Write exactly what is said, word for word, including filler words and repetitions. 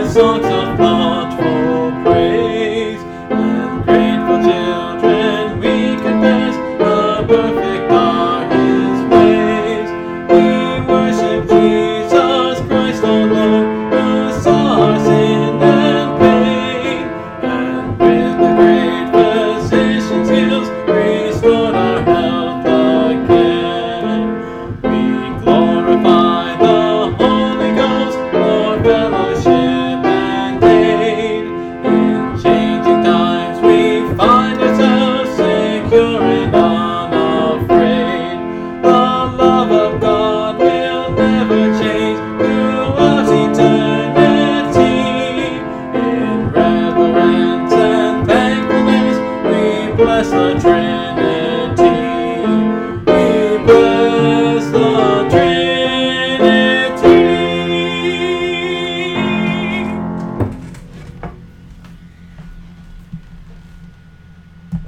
songs of thoughtful praise, and grateful children we confess how perfect are His ways. We worship Jesus Christ our Lord, who saw our sin and pain, and with the great physician's heals restored our health again. We glorify the Holy Ghost for fellowship and aid. In changing times we find ourselves secure and unafraid. The love of God will never change throughout eternity. In reverence and thankfulness we bless the Trinity.